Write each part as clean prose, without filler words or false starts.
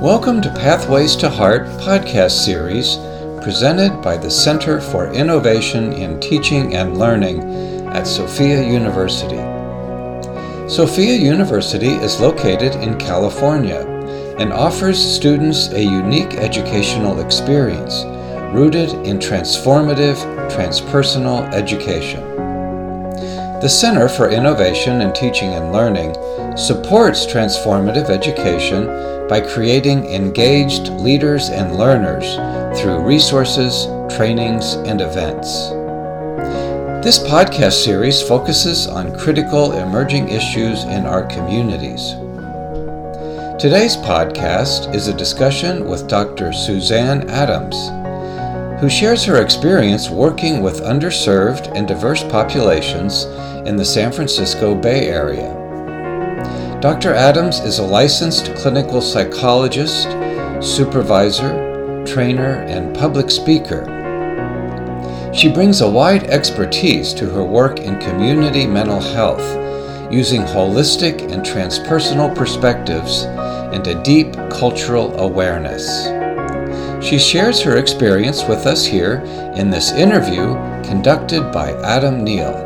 Welcome to Pathways to Heart podcast series presented by the Center for Innovation in Teaching and Learning at Sophia University. Sophia University is located in California and offers students a unique educational experience rooted in transformative, transpersonal education. The Center for Innovation in Teaching and Learning supports transformative education by creating engaged leaders and learners through resources, trainings, and events. This podcast series focuses on critical emerging issues in our communities. Today's podcast is a discussion with Dr. Suzanne Adams, who shares her experience working with underserved and diverse populations in the San Francisco Bay Area. Dr. Adams is a licensed clinical psychologist, supervisor, trainer, and public speaker. She brings a wide expertise to her work in community mental health, using holistic and transpersonal perspectives and a deep cultural awareness. She shares her experience with us here in this interview conducted by Adam Neal.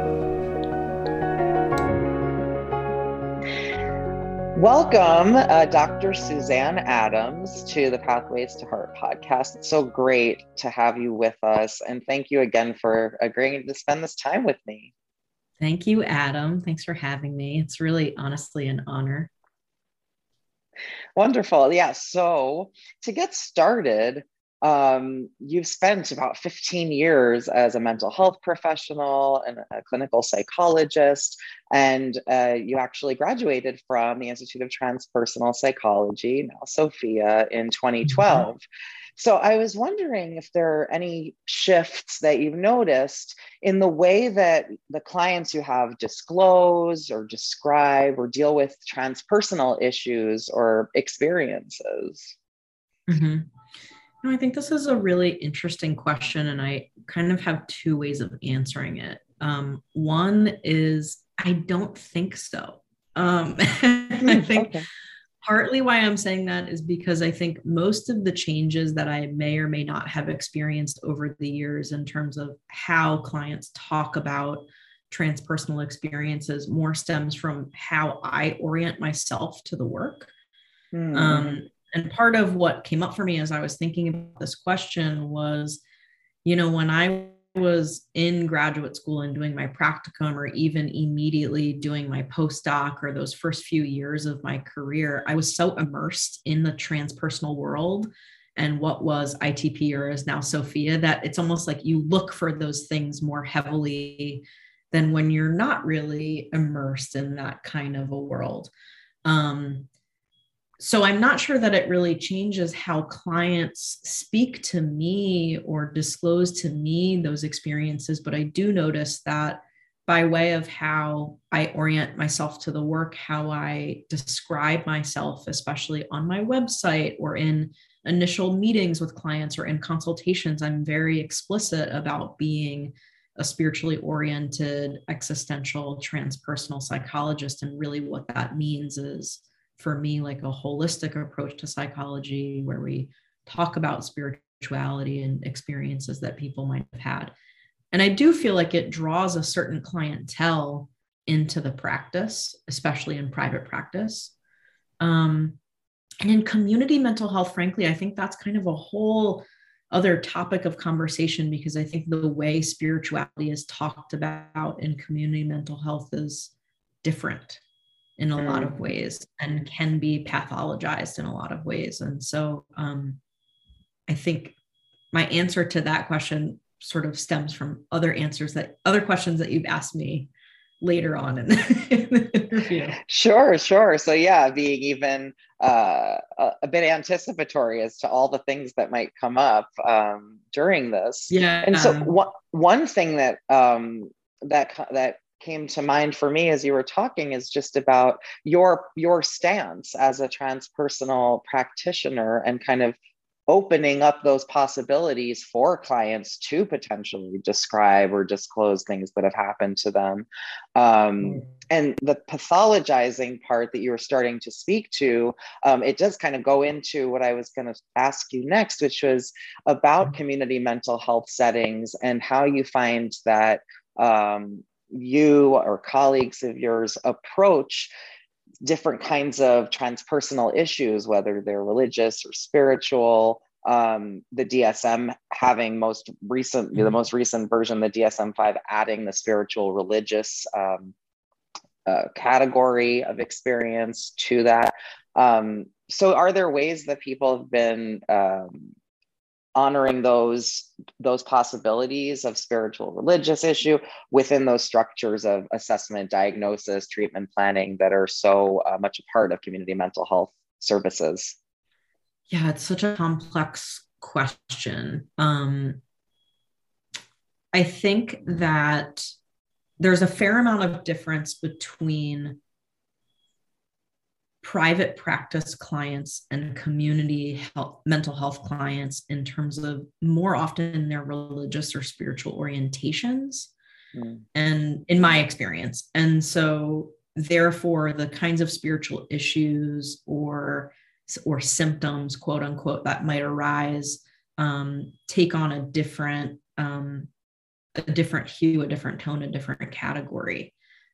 Welcome, Dr. Suzanne Adams, to the Pathways to Heart podcast. It's so great to have you with us. And thank you again for agreeing to spend this time with me. Thank you, Adam. Thanks for having me. It's really, honestly, an honor. Wonderful. Yeah. So to get started, you've spent about 15 years as a mental health professional and a clinical psychologist, and you actually graduated from the Institute of Transpersonal Psychology, now Sophia, in 2012. So I was wondering if there are any shifts that you've noticed in the way that the clients you have disclose or describe or deal with transpersonal issues or experiences. Mm-hmm. I think this is a really interesting question, and I kind of have two ways of answering it. One is I don't think so. I think partly why I'm saying that is because I think most of the changes that I may or may not have experienced over the years in terms of how clients talk about transpersonal experiences more stems from how I orient myself to the work. And part of what came up for me as I was thinking about this question was, when I was in graduate school and doing my practicum, or even immediately doing my postdoc, or those first few years of my career, I was so immersed in the transpersonal world and what was ITP, or is now Sophia, that it's almost like you look for those things more heavily than when you're not really immersed in that kind of a world. So I'm not sure that it really changes how clients speak to me or disclose to me those experiences, but I do notice that by way of how I orient myself to the work, how I describe myself, especially on my website or in initial meetings with clients or in consultations, I'm very explicit about being a spiritually oriented, existential, transpersonal psychologist. And really what that means is, for me, like a holistic approach to psychology where we talk about spirituality and experiences that people might have had. And I do feel like it draws a certain clientele into the practice, especially in private practice. And in community mental health, frankly, I think that's kind of a whole other topic of conversation, because I think the way spirituality is talked about in community mental health is different in a lot of ways and can be pathologized in a lot of ways. And so I think my answer to that question sort of stems from other questions that you've asked me later on in the interview. Sure. So yeah, being even a bit anticipatory as to all the things that might come up during this. Yeah. And so one thing that came to mind for me as you were talking is just about your stance as a transpersonal practitioner and kind of opening up those possibilities for clients to potentially describe or disclose things that have happened to them. And the pathologizing part that you were starting to speak to, it does kind of go into what I was going to ask you next, which was about community mental health settings and how you find that you or colleagues of yours approach different kinds of transpersonal issues, whether they're religious or spiritual. The DSM having the most recent version, the DSM-5, adding the spiritual religious category of experience to that. So are there ways that people have been honoring those possibilities of spiritual religious issue within those structures of assessment, diagnosis, treatment planning that are so much a part of community mental health services? Yeah, it's such a complex question. I think that there's a fair amount of difference between private practice clients and community mental health clients in terms of more often their religious or spiritual orientations, and in my experience. And so therefore the kinds of spiritual issues or symptoms, quote unquote, that might arise take on a different hue, a different tone, a different category.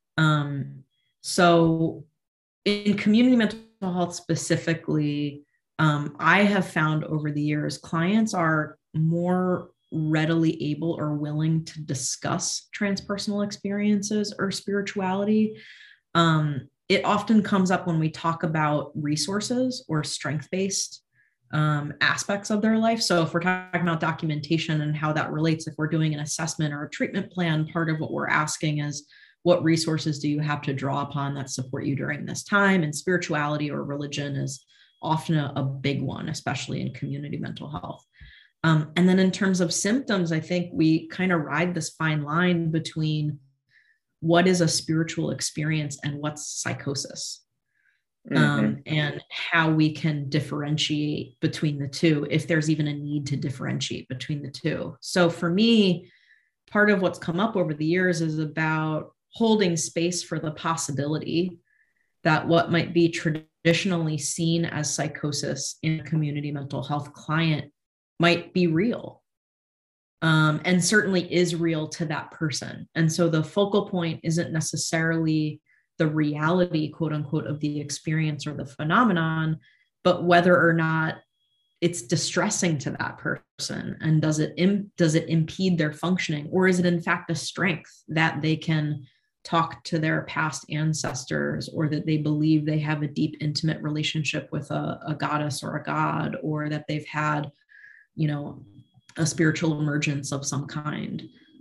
So in community mental health specifically, I have found over the years, clients are more readily able or willing to discuss transpersonal experiences or spirituality. It often comes up when we talk about resources or strength-based aspects of their life. So if we're talking about documentation and how that relates, if we're doing an assessment or a treatment plan, part of what we're asking is, what resources do you have to draw upon that support you during this time? And spirituality or religion is often a big one, especially in community mental health. And then in terms of symptoms, I think we kind of ride this fine line between what is a spiritual experience and what's psychosis. And how we can differentiate between the two, if there's even a need to differentiate between the two. So for me, part of what's come up over the years is about holding space for the possibility that what might be traditionally seen as psychosis in a community mental health client might be real, and certainly is real to that person. And so the focal point isn't necessarily the reality, quote unquote, of the experience or the phenomenon, but whether or not it's distressing to that person, and does it impede their functioning, or is it in fact a strength that they can talk to their past ancestors, or that they believe they have a deep, intimate relationship with a goddess or a god, or that they've had, a spiritual emergence of some kind.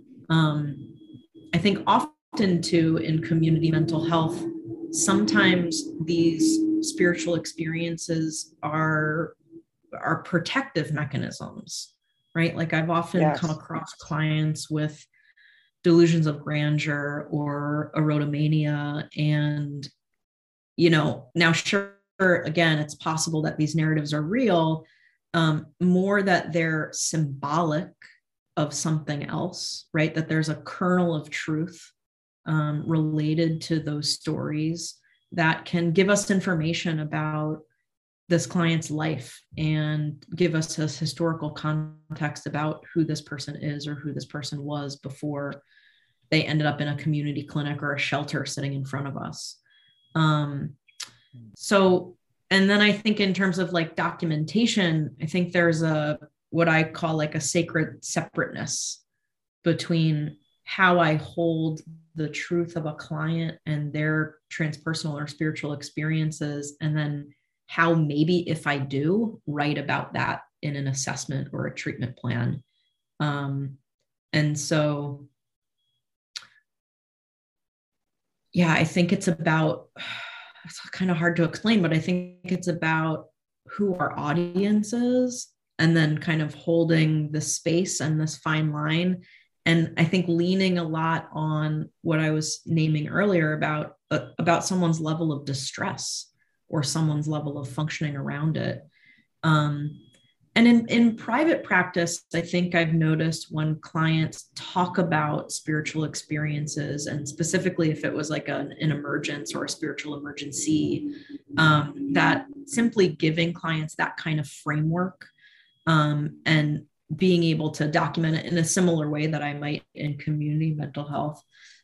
I think often too, in community mental health, sometimes these spiritual experiences are protective mechanisms, right? Like I've often come across clients with delusions of grandeur or erotomania. And, now sure, again, it's possible that these narratives are real, more that they're symbolic of something else, right? That there's a kernel of truth related to those stories that can give us information about this client's life and give us a historical context about who this person is or who this person was before they ended up in a community clinic or a shelter sitting in front of us. And then I think in terms of like documentation, I think there's what I call like a sacred separateness between how I hold the truth of a client and their transpersonal or spiritual experiences, and then how maybe if I do write about that in an assessment or a treatment plan. And so, yeah, I think it's kind of hard to explain, but I think it's about who our audience is, and then kind of holding the space and this fine line. And I think leaning a lot on what I was naming earlier about someone's level of distress or someone's level of functioning around it. And in private practice, I think I've noticed when clients talk about spiritual experiences, and specifically if it was like an emergence or a spiritual emergency, that simply giving clients that kind of framework, and being able to document it in a similar way that I might in community mental health,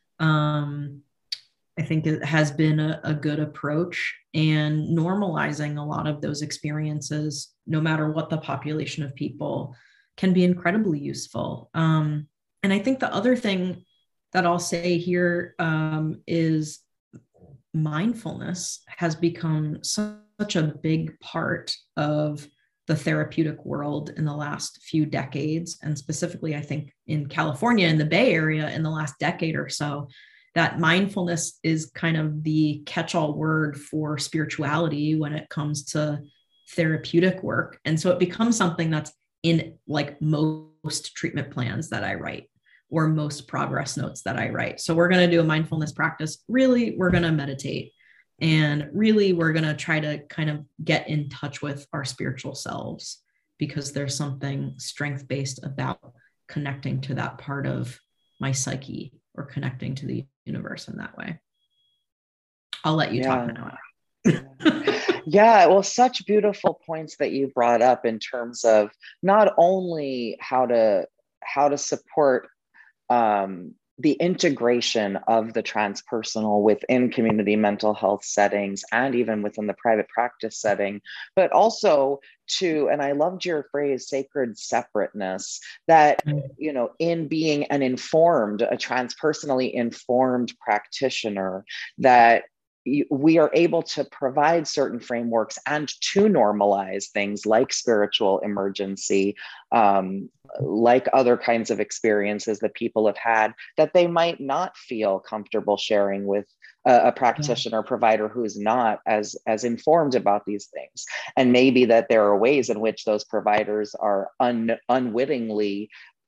I think it has been a good approach, and normalizing a lot of those experiences, no matter what the population of people, can be incredibly useful. And I think the other thing that I'll say here is mindfulness has become such a big part of the therapeutic world in the last few decades. And specifically, I think in California, in the Bay Area, in the last decade or so, that mindfulness is kind of the catch-all word for spirituality when it comes to therapeutic work. And so it becomes something that's in like most treatment plans that I write or most progress notes that I write. So we're going to do a mindfulness practice. Really, we're going to meditate. And really, we're going to try to kind of get in touch with our spiritual selves, because there's something strength-based about connecting to that part of my psyche or connecting to the universe in that way. I'll let you talk now. Yeah, well, such beautiful points that you brought up in terms of not only how to support the integration of the transpersonal within community mental health settings and even within the private practice setting, but also to, and I loved your phrase, sacred separateness, that, you know, in being a transpersonally informed practitioner, that we are able to provide certain frameworks and to normalize things like spiritual emergency, like other kinds of experiences that people have had that they might not feel comfortable sharing with a practitioner or provider who's not as informed about these things. And maybe that there are ways in which those providers are unwittingly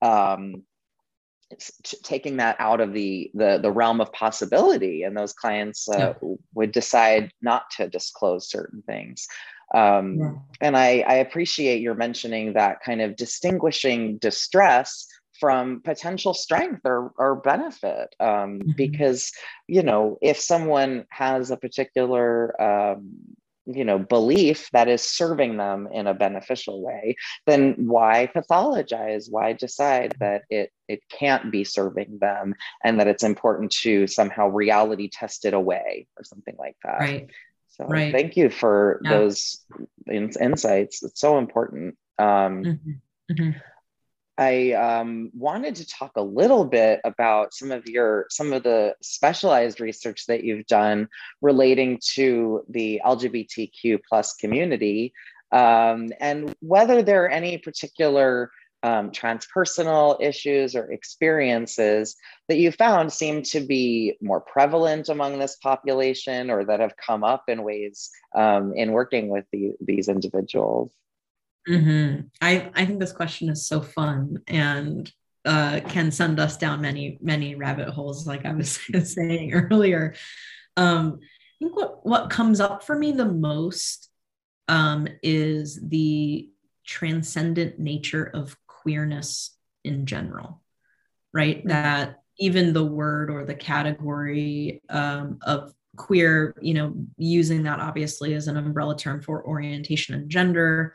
taking that out of the realm of possibility, and those clients would decide not to disclose certain things. And I appreciate your mentioning that, kind of distinguishing distress from potential strength or benefit, because, you know, if someone has a particular belief that is serving them in a beneficial way, then why pathologize? Why decide that it can't be serving them and that it's important to somehow reality test it away or something like that? Right. So thank you for those insights. It's so important. I wanted to talk a little bit about some of the specialized research that you've done relating to the LGBTQ plus community, and whether there are any particular transpersonal issues or experiences that you found seem to be more prevalent among this population, or that have come up in ways in working with these individuals. I think this question is so fun and can send us down many rabbit holes, like I was saying earlier. I think what comes up for me the most is the transcendent nature of queerness in general, right? That even the word or the category of queer, you know, using that obviously as an umbrella term for orientation and gender,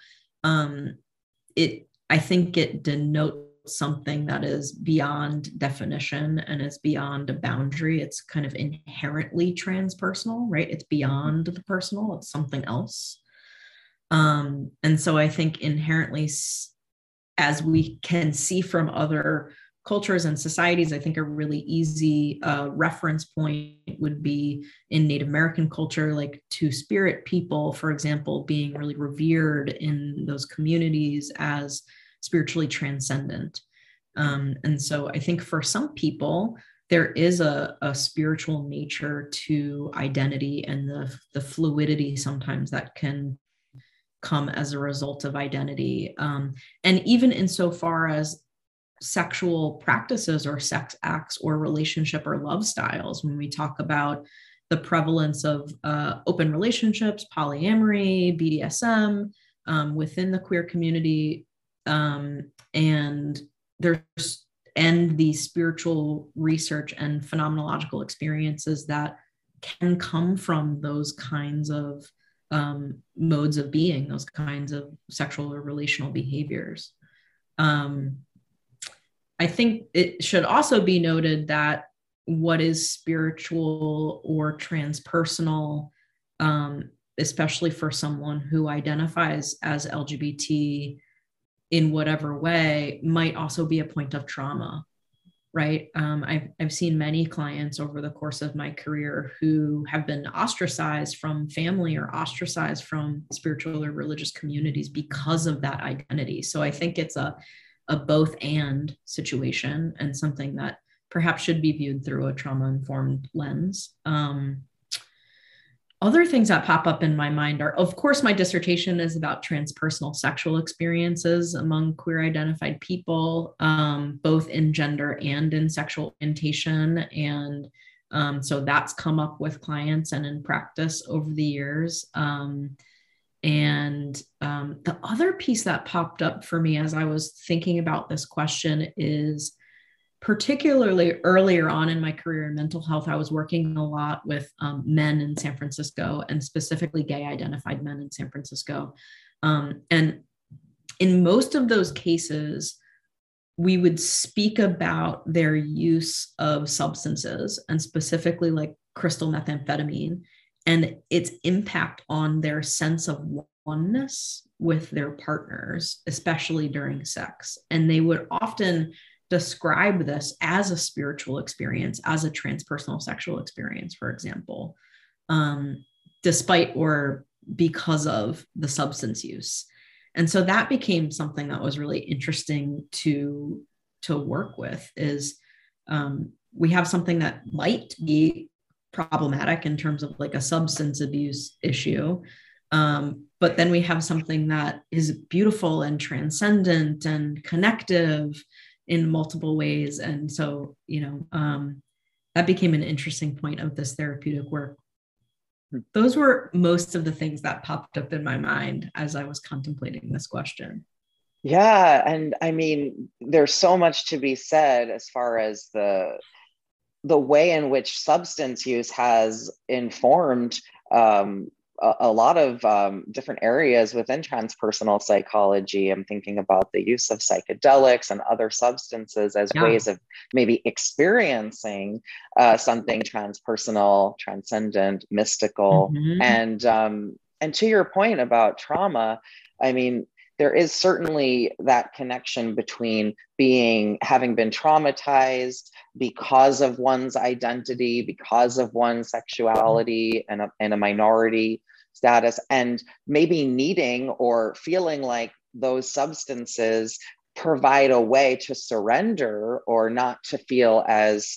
I think it denotes something that is beyond definition and is beyond a boundary. It's kind of inherently transpersonal, right? It's beyond the personal, it's something else. And so I think inherently, as we can see from other cultures and societies, I think a really easy reference point would be in Native American culture, like Two-Spirit people, for example, being really revered in those communities as spiritually transcendent. And so I think for some people, there is a spiritual nature to identity and the fluidity sometimes that can come as a result of identity. And even insofar as sexual practices or sex acts or relationship or love styles, when we talk about the prevalence of open relationships, polyamory, BDSM, within the queer community, and the spiritual research and phenomenological experiences that can come from those kinds of modes of being, those kinds of sexual or relational behaviors. I think it should also be noted that what is spiritual or transpersonal, especially for someone who identifies as LGBT in whatever way, might also be a point of trauma, right? I've seen many clients over the course of my career who have been ostracized from family or ostracized from spiritual or religious communities because of that identity. So I think it's a both and situation, and something that perhaps should be viewed through a trauma-informed lens. Other things that pop up in my mind are, of course, my dissertation is about transpersonal sexual experiences among queer identified people, both in gender and in sexual orientation. And so that's come up with clients and in practice over the years. And the other piece that popped up for me as I was thinking about this question is, particularly earlier on in my career in mental health, I was working a lot with men in San Francisco, and specifically gay identified men in San Francisco. And in most of those cases, we would speak about their use of substances, and specifically like crystal methamphetamine, and its impact on their sense of oneness with their partners, especially during sex. And they would often describe this as a spiritual experience, as a transpersonal sexual experience, for example, despite or because of the substance use. And so that became something that was really interesting to work with, is we have something that might be problematic in terms of like a substance abuse issue, but then we have something that is beautiful and transcendent and connective in multiple ways. And so, that became an interesting point of this therapeutic work. Those were most of the things that popped up in my mind as I was contemplating this question. Yeah. And I mean, there's so much to be said as far as the way in which substance use has informed a lot of different areas within transpersonal psychology. I'm thinking about the use of psychedelics and other substances as ways of maybe experiencing something transpersonal, transcendent, mystical. Mm-hmm. And to your point about trauma, I mean, there is certainly that connection between having been traumatized because of one's identity, because of one's sexuality and a minority status, and maybe needing or feeling like those substances provide a way to surrender or not to feel as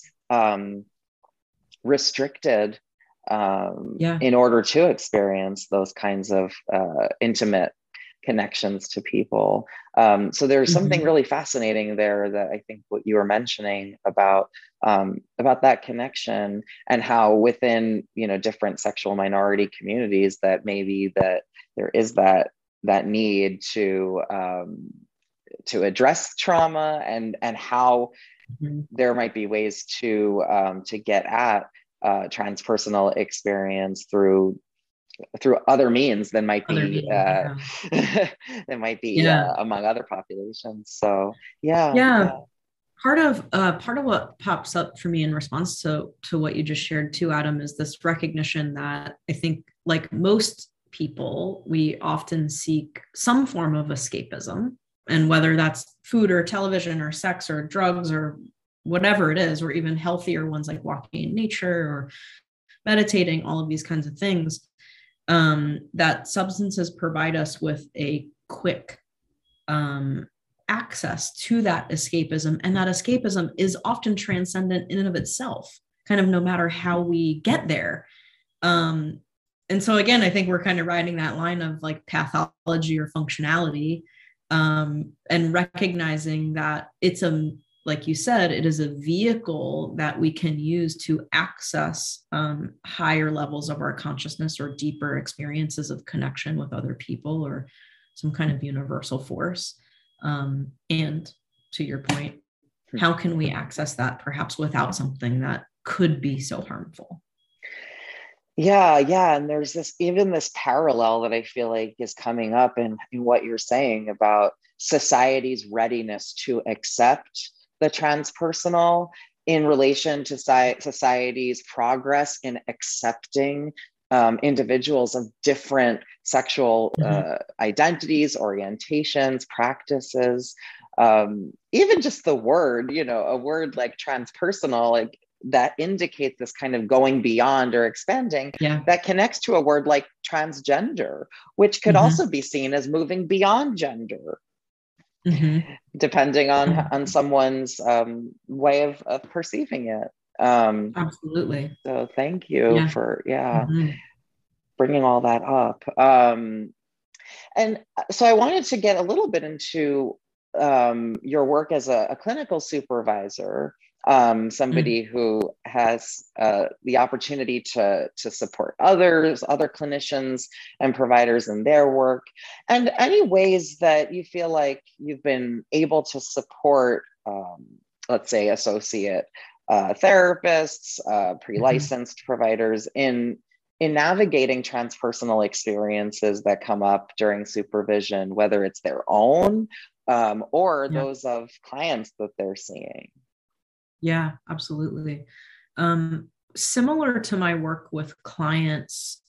restricted in order to experience those kinds of intimate connections to people. So there's something really fascinating there that I think what you were mentioning about that connection, and how within, different sexual minority communities that maybe that there is that need to address trauma, and how there might be ways to get at transpersonal experience through other means than might be among other populations. So part of what pops up for me in response to what you just shared too, Adam, is this recognition that I think, like most people, we often seek some form of escapism, and whether that's food or television or sex or drugs or whatever it is, or even healthier ones like walking in nature or meditating, all of these kinds of things. That substances provide us with a quick access to that escapism, and that escapism is often transcendent in and of itself, kind of no matter how we get there. And so again, I think we're kind of riding that line of like pathology or functionality, and recognizing that it's like you said, it is a vehicle that we can use to access higher levels of our consciousness or deeper experiences of connection with other people, or some kind of universal force. And to your point, how can we access that perhaps without something that could be so harmful? Yeah, yeah. And there's this parallel that I feel like is coming up in what you're saying about society's readiness to accept the transpersonal in relation to society's progress in accepting individuals of different sexual identities, orientations, practices, even just the word, a word like transpersonal, like that indicates this kind of going beyond or expanding, that connects to a word like transgender, which could also be seen as moving beyond gender, depending on someone's way of perceiving it. Absolutely. So thank you for bringing all that up. And so I wanted to get a little bit into your work as a clinical supervisor, somebody who has the opportunity to support other clinicians and providers in their work, and any ways that you feel like you've been able to support, let's say, associate therapists, pre-licensed providers in navigating transpersonal experiences that come up during supervision, whether it's their own or those of clients that they're seeing. Yeah, absolutely. Similar to my work with clients,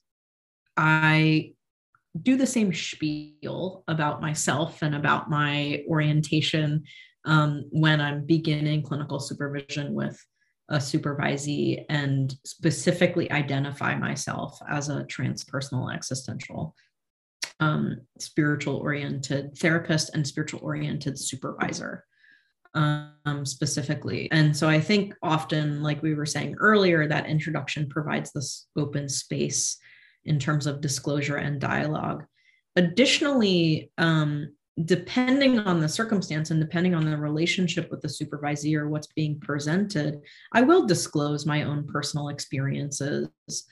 I do the same spiel about myself and about my orientation when I'm beginning clinical supervision with a supervisee, and specifically identify myself as a transpersonal existential spiritual oriented therapist and spiritual oriented supervisor. Specifically. And so I think often, like we were saying earlier, that introduction provides this open space in terms of disclosure and dialogue. Additionally, depending on the circumstance and depending on the relationship with the supervisee or what's being presented, I will disclose my own personal experiences,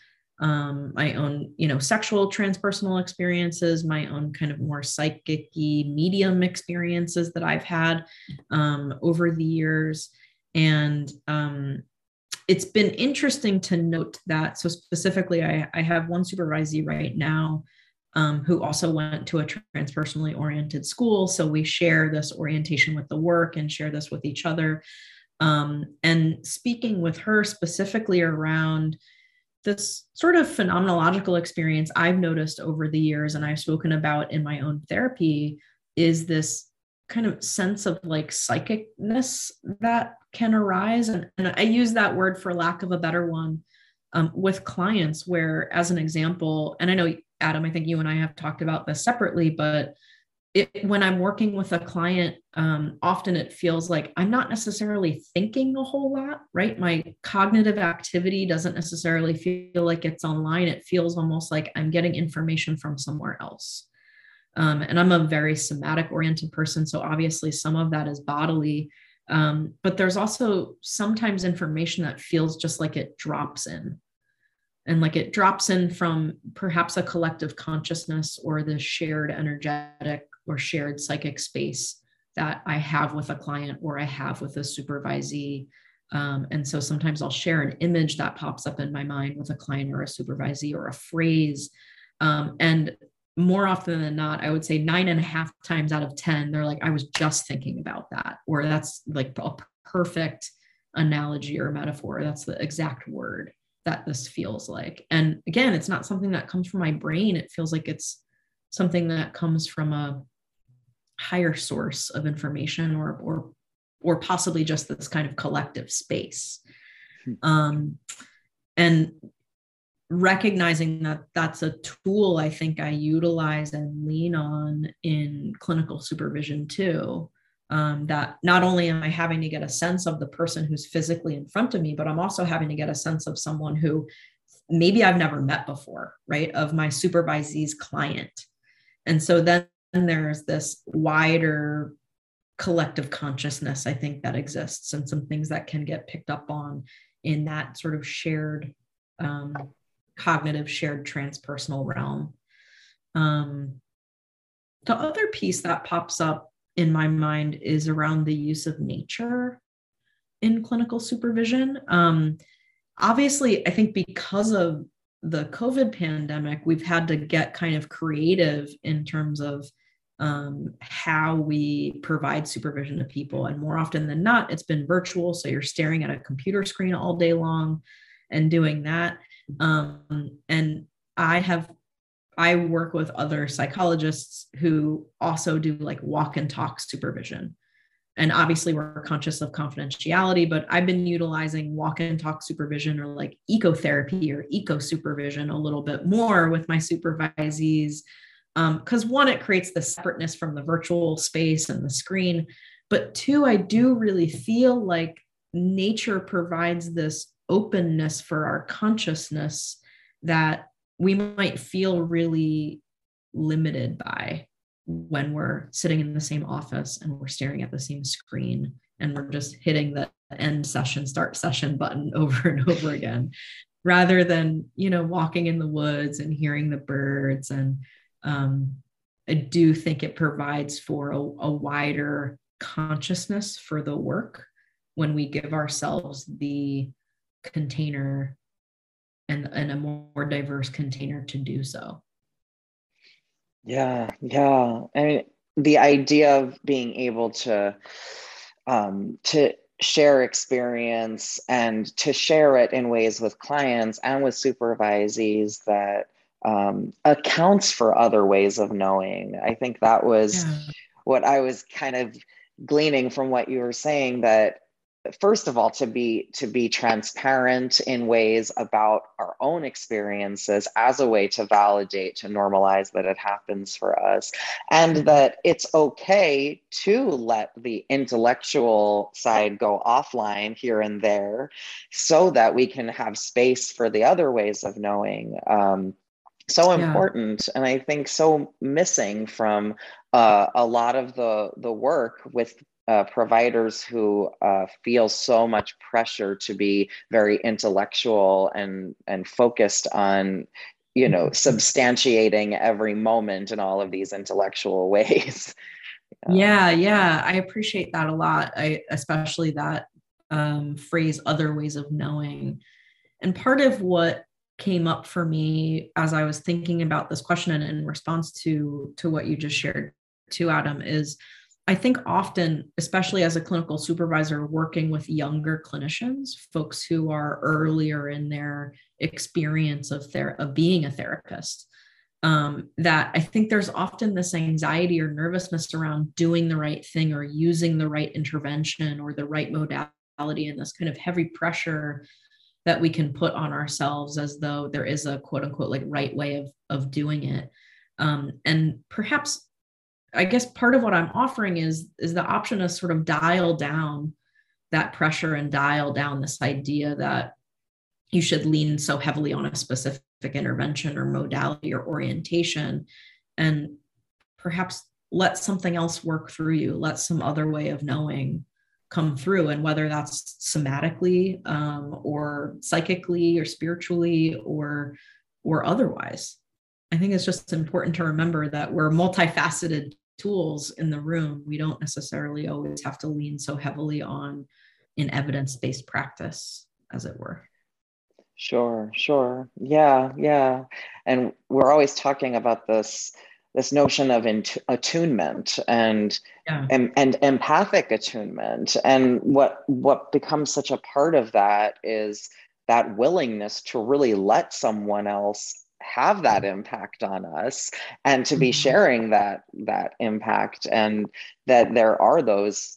my own, sexual transpersonal experiences, my own kind of more psychic-y medium experiences that I've had over the years. And it's been interesting to note that. So specifically, I have one supervisee right now who also went to a transpersonally oriented school. So we share this orientation with the work and share this with each other. And speaking with her specifically around this sort of phenomenological experience I've noticed over the years, and I've spoken about in my own therapy, is this kind of sense of like psychicness that can arise. And I use that word for lack of a better one with clients, where, as an example, and I know, Adam, I think you and I have talked about this separately, but when I'm working with a client, often it feels like I'm not necessarily thinking a whole lot, right? My cognitive activity doesn't necessarily feel like it's online. It feels almost like I'm getting information from somewhere else. And I'm a very somatic oriented person. So obviously some of that is bodily, but there's also sometimes information that feels just like it drops in. And like it drops in from perhaps a collective consciousness or the shared energetic or shared psychic space that I have with a client or I have with a supervisee. And so sometimes I'll share an image that pops up in my mind with a client or a supervisee, or a phrase. And more often than not, I would say 9.5 times out of 10, they're like, I was just thinking about that, or that's like a perfect analogy or metaphor. That's the exact word that this feels like. And again, it's not something that comes from my brain. It feels like it's something that comes from a higher source of information, or possibly just this kind of collective space. And recognizing that that's a tool I think I utilize and lean on in clinical supervision too. That not only am I having to get a sense of the person who's physically in front of me, but I'm also having to get a sense of someone who maybe I've never met before, right? Of my supervisee's client. And so then there's this wider collective consciousness, I think, that exists, and some things that can get picked up on in that sort of shared cognitive, shared transpersonal realm. The other piece that pops up in my mind is around the use of nature in clinical supervision. Obviously, I think because of the COVID pandemic, we've had to get kind of creative in terms of how we provide supervision to people. And more often than not, it's been virtual. So you're staring at a computer screen all day long and doing that. And I work with other psychologists who also do like walk and talk supervision. And obviously we're conscious of confidentiality, but I've been utilizing walk and talk supervision or like ecotherapy or eco supervision a little bit more with my supervisees. Because one, it creates the separateness from the virtual space and the screen. But two, I do really feel like nature provides this openness for our consciousness that we might feel really limited by when we're sitting in the same office and we're staring at the same screen and we're just hitting the end session, start session button over and over again, rather than, walking in the woods and hearing the birds. And I do think it provides for a wider consciousness for the work when we give ourselves the container and a more diverse container to do so. Yeah. I mean, the idea of being able to share experience and to share it in ways with clients and with supervisees that accounts for other ways of knowing. I think that was what I was kind of gleaning from what you were saying, that first of all, to be transparent in ways about our own experiences as a way to validate, to normalize that it happens for us, and that it's okay to let the intellectual side go offline here and there so that we can have space for the other ways of knowing. So important, and I think so missing from a lot of the work with providers who feel so much pressure to be very intellectual and focused on, substantiating every moment in all of these intellectual ways. Yeah, I appreciate that a lot. Especially that phrase, other ways of knowing. And part of what came up for me as I was thinking about this question and in response to what you just shared too, Adam, is I think often, especially as a clinical supervisor working with younger clinicians, folks who are earlier in their experience of being a therapist, that I think there's often this anxiety or nervousness around doing the right thing or using the right intervention or the right modality, and this kind of heavy pressure that we can put on ourselves as though there is a quote unquote like right way of doing it. And perhaps, I guess part of what I'm offering is the option to sort of dial down that pressure and dial down this idea that you should lean so heavily on a specific intervention or modality or orientation, and perhaps let something else work through you, let some other way of knowing come through. And whether that's somatically or psychically or spiritually or otherwise, I think it's just important to remember that we're multifaceted tools in the room. We don't necessarily always have to lean so heavily on an evidence-based practice, as it were. Sure. Yeah. And we're always talking about this notion of attunement and empathic attunement. And what becomes such a part of that is that willingness to really let someone else have that impact on us and to be sharing that impact, and that there are those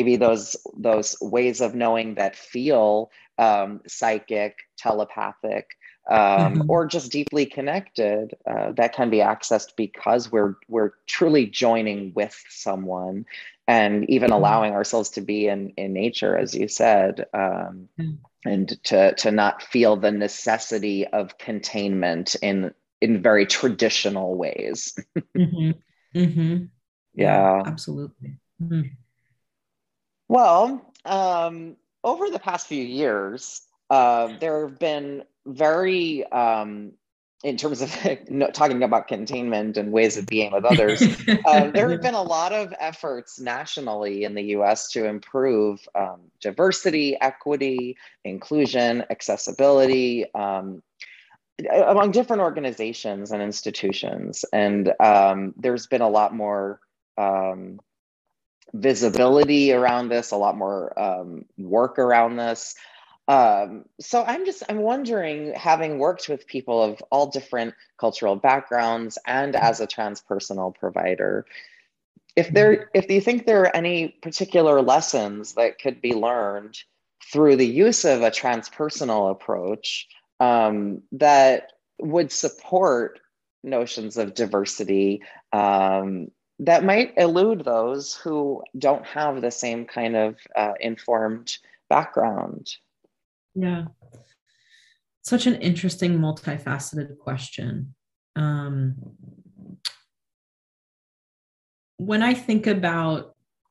ways of knowing that feel psychic, telepathic, or just deeply connected, that can be accessed because we're truly joining with someone, and even allowing ourselves to be in nature, as you said, and to not feel the necessity of containment in very traditional ways. Yeah, absolutely. Well, over the past few years, there have been very in terms of talking about containment and ways of being with others, there have been a lot of efforts nationally in the US to improve diversity, equity, inclusion, accessibility among different organizations and institutions. And there's been a lot more visibility around this, a lot more work around this. So I'm wondering, having worked with people of all different cultural backgrounds and as a transpersonal provider, if you think there are any particular lessons that could be learned through the use of a transpersonal approach that would support notions of diversity that might elude those who don't have the same kind of informed background. Yeah. Such an interesting, multifaceted question. When I think about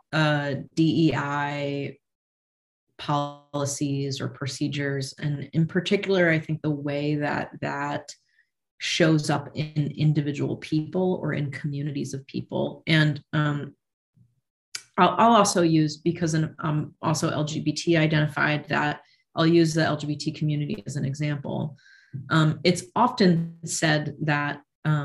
DEI policies or procedures, and in particular, I think the way that shows up in individual people or in communities of people. And I'll also use, because I'm also LGBT identified, that I'll use the LGBT community as an example. It's often said that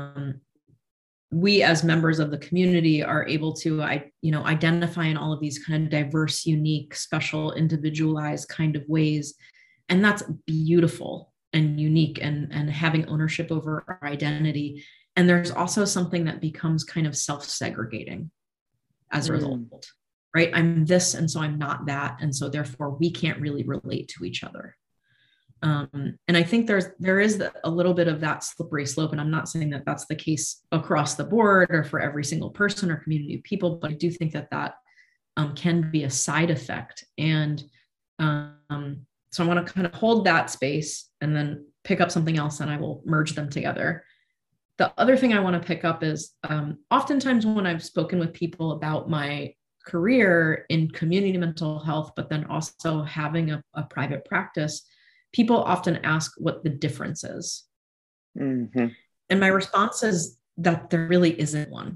we as members of the community are able to, identify in all of these kind of diverse, unique, special, individualized kind of ways. And that's beautiful and unique, and having ownership over our identity. And there's also something that becomes kind of self-segregating as a result. Right? I'm this, and so I'm not that. And so therefore we can't really relate to each other. And I think there is a little bit of that slippery slope. And I'm not saying that that's the case across the board or for every single person or community of people, but I do think that can be a side effect. And so I want to kind of hold that space and then pick up something else, and I will merge them together. The other thing I want to pick up is oftentimes when I've spoken with people about my career in community mental health, but then also having a private practice, people often ask what the difference is. Mm-hmm. And my response is that there really isn't one.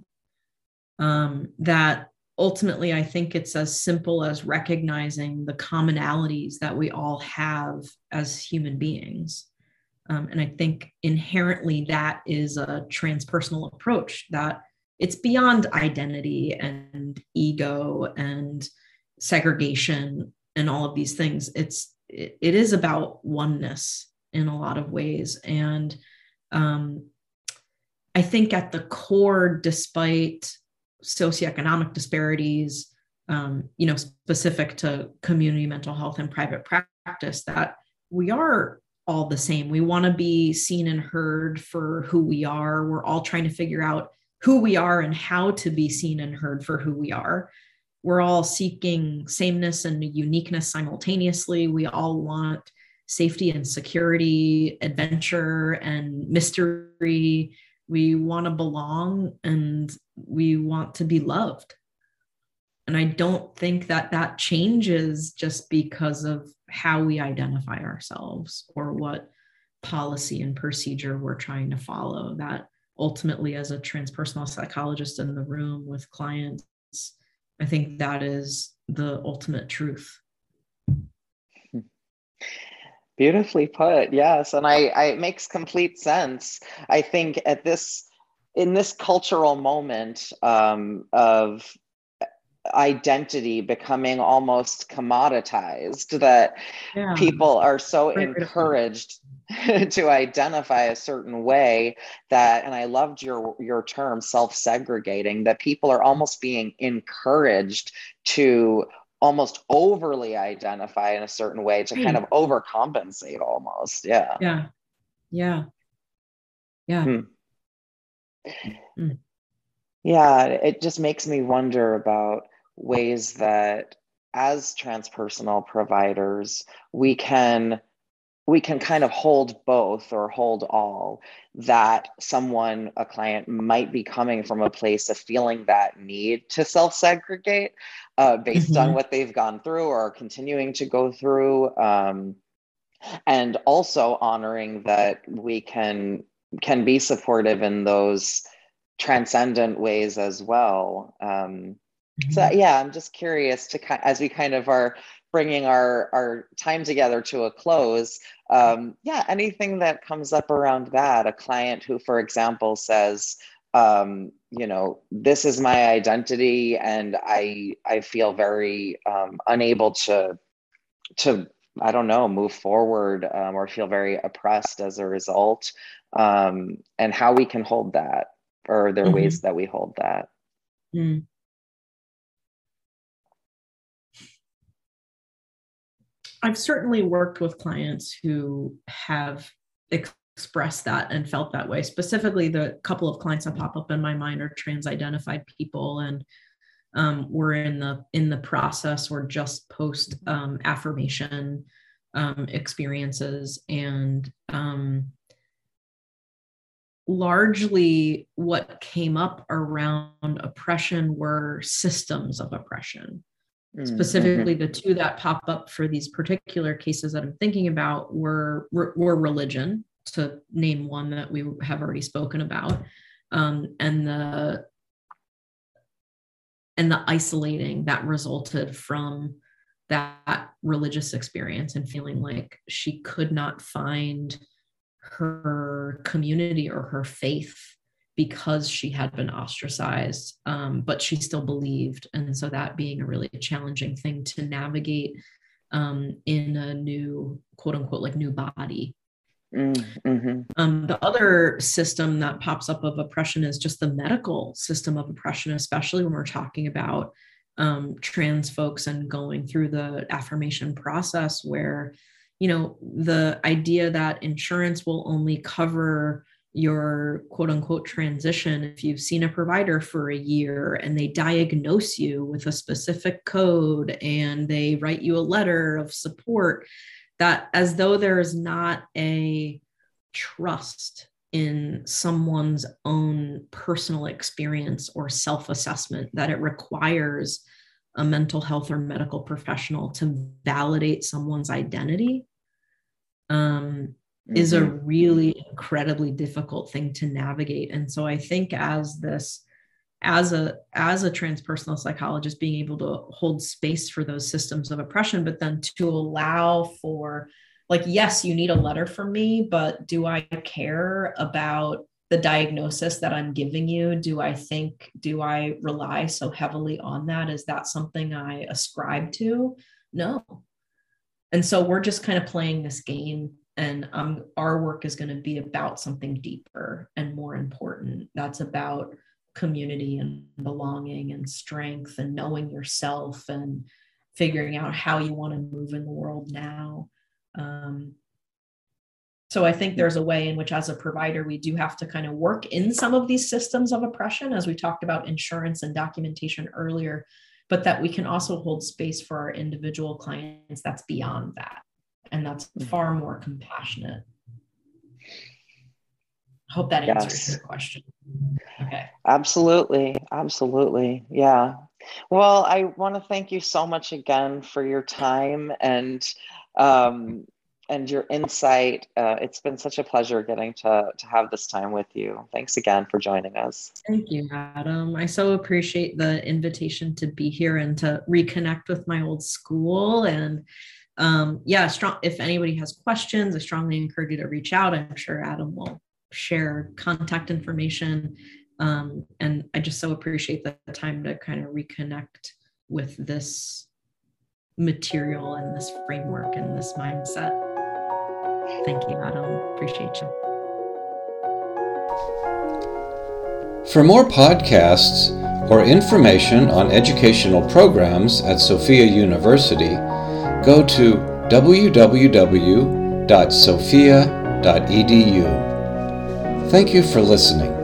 That ultimately, I think it's as simple as recognizing the commonalities that we all have as human beings. And I think inherently that is a transpersonal approach, that it's beyond identity and ego and segregation and all of these things. It is about oneness in a lot of ways. And I think at the core, despite socioeconomic disparities, specific to community mental health and private practice, that we are all the same. We want to be seen and heard for who we are. We're all trying to figure out who we are and how to be seen and heard for who we are. We're all seeking sameness and uniqueness simultaneously. We all want safety and security, adventure and mystery. We want to belong, and we want to be loved. And I don't think that changes just because of how we identify ourselves or what policy and procedure we're trying to follow. That ultimately, as a transpersonal psychologist in the room with clients, I think that is the ultimate truth. Beautifully put, yes. And it makes complete sense. I think in this cultural moment of identity becoming almost commoditized, that people are so encouraged to identify a certain way that, and I loved your term, self-segregating, that people are almost being encouraged to almost overly identify in a certain way to kind of overcompensate almost. Yeah. Yeah, it just makes me wonder about ways that as transpersonal providers, we can kind of hold both or hold all, that a client might be coming from a place of feeling that need to self-segregate based on what they've gone through or are continuing to go through. And also honoring that we can can be supportive in those transcendent ways as well. So yeah, I'm just curious to, as we kind of are bringing our time together to a close, anything that comes up around that, a client who, for example, says, this is my identity and I feel very unable to, I don't know, move forward or feel very oppressed as a result, and how we can hold that, or there are ways that we hold that. I've certainly worked with clients who have expressed that and felt that way. Specifically, the couple of clients that pop up in my mind are trans-identified people, and we're in the process or just post affirmation experiences, and largely what came up around oppression were systems of oppression. Specifically, the two that pop up for these particular cases that I'm thinking about were religion, to name one that we have already spoken about, and the isolating that resulted from that religious experience, and feeling like she could not find her community or her faith because she had been ostracized, but she still believed. And so that being a really challenging thing to navigate in a new, quote unquote, like new body. The other system that pops up of oppression is just the medical system of oppression, especially when we're talking about trans folks and going through the affirmation process, where, the idea that insurance will only cover your quote unquote transition if you've seen a provider for a year and they diagnose you with a specific code and they write you a letter of support, that as though there is not a trust in someone's own personal experience or self-assessment, that it requires a mental health or medical professional to validate someone's identity, is a really incredibly difficult thing to navigate. And so I think as a transpersonal psychologist, being able to hold space for those systems of oppression, but then to allow for, like, yes, you need a letter from me, but do I care about the diagnosis that I'm giving you? Do I rely so heavily on that? Is that something I ascribe to? No. And so we're just kind of playing this game, and our work is going to be about something deeper and more important. That's about community and belonging and strength and knowing yourself and figuring out how you want to move in the world now. So I think there's a way in which, as a provider, we do have to kind of work in some of these systems of oppression, as we talked about insurance and documentation earlier, but that we can also hold space for our individual clients that's beyond that. And that's far more compassionate. Hope that answers your question. Okay. Absolutely. Yeah. Well, I want to thank you so much again for your time and your insight. It's been such a pleasure getting to have this time with you. Thanks again for joining us. Thank you, Adam. I so appreciate the invitation to be here and to reconnect with my old school. And if anybody has questions, I strongly encourage you to reach out. I'm sure Adam will share contact information. And I just so appreciate the time to kind of reconnect with this material and this framework and this mindset. Thank you, Adam. Appreciate you. For more podcasts or information on educational programs at Sophia University, go to www.sophia.edu. Thank you for listening.